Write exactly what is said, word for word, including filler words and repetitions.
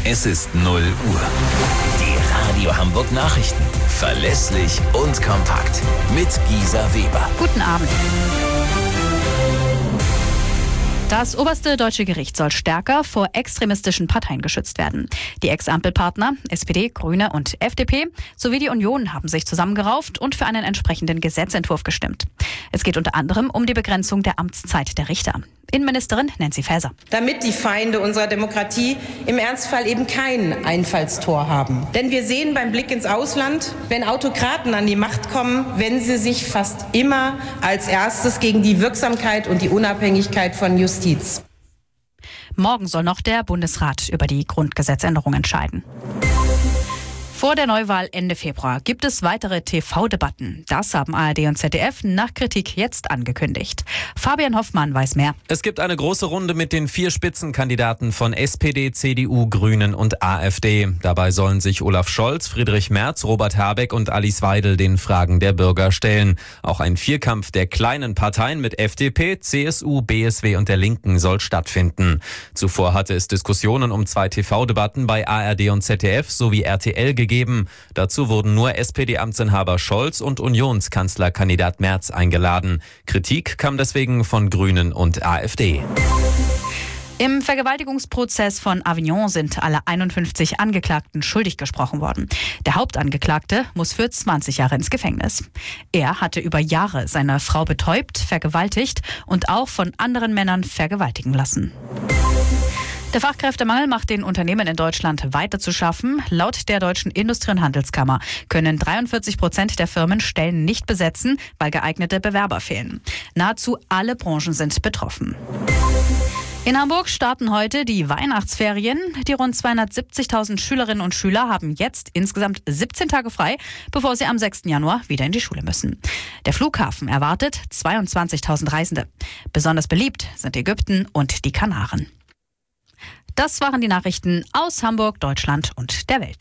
Es ist null Uhr. Die Radio Hamburg Nachrichten. Verlässlich und kompakt. Mit Gisa Weber. Guten Abend. Das oberste deutsche Gericht soll stärker vor extremistischen Parteien geschützt werden. Die Ex-Ampelpartner S P D, Grüne und F D P sowie die Union haben sich zusammengerauft und für einen entsprechenden Gesetzentwurf gestimmt. Es geht unter anderem um die Begrenzung der Amtszeit der Richter. Innenministerin Nancy Faeser. Damit die Feinde unserer Demokratie im Ernstfall eben kein Einfallstor haben. Denn wir sehen beim Blick ins Ausland, wenn Autokraten an die Macht kommen, wenden sie sich fast immer als erstes gegen die Wirksamkeit und die Unabhängigkeit von Justiz. Morgen soll noch der Bundesrat über die Grundgesetzänderung entscheiden. Vor der Neuwahl Ende Februar gibt es weitere T V-Debatten. Das haben A R D und Z D F nach Kritik jetzt angekündigt. Fabian Hoffmann weiß mehr. Es gibt eine große Runde mit den vier Spitzenkandidaten von S P D, C D U, Grünen und A f D. Dabei sollen sich Olaf Scholz, Friedrich Merz, Robert Habeck und Alice Weidel den Fragen der Bürger stellen. Auch ein Vierkampf der kleinen Parteien mit F D P, C S U, B S W und der Linken soll stattfinden. Zuvor hatte es Diskussionen um zwei T V-Debatten bei A R D und Z D F sowie R T L gegeben. Dazu wurden nur S P D-Amtsinhaber Scholz und Unionskanzlerkandidat Merz eingeladen. Kritik kam deswegen von Grünen und A f D. Im Vergewaltigungsprozess von Avignon sind alle einundfünfzig Angeklagten schuldig gesprochen worden. Der Hauptangeklagte muss für zwanzig Jahre ins Gefängnis. Er hatte über Jahre seine Frau betäubt, vergewaltigt und auch von anderen Männern vergewaltigen lassen. Der Fachkräftemangel macht den Unternehmen in Deutschland weiter zu schaffen. Laut der Deutschen Industrie- und Handelskammer können dreiundvierzig Prozent der Firmen Stellen nicht besetzen, weil geeignete Bewerber fehlen. Nahezu alle Branchen sind betroffen. In Hamburg starten heute die Weihnachtsferien. Die rund zweihundertsiebzigtausend Schülerinnen und Schüler haben jetzt insgesamt siebzehn Tage frei, bevor sie am sechsten Januar wieder in die Schule müssen. Der Flughafen erwartet zweiundzwanzigtausend Reisende. Besonders beliebt sind Ägypten und die Kanaren. Das waren die Nachrichten aus Hamburg, Deutschland und der Welt.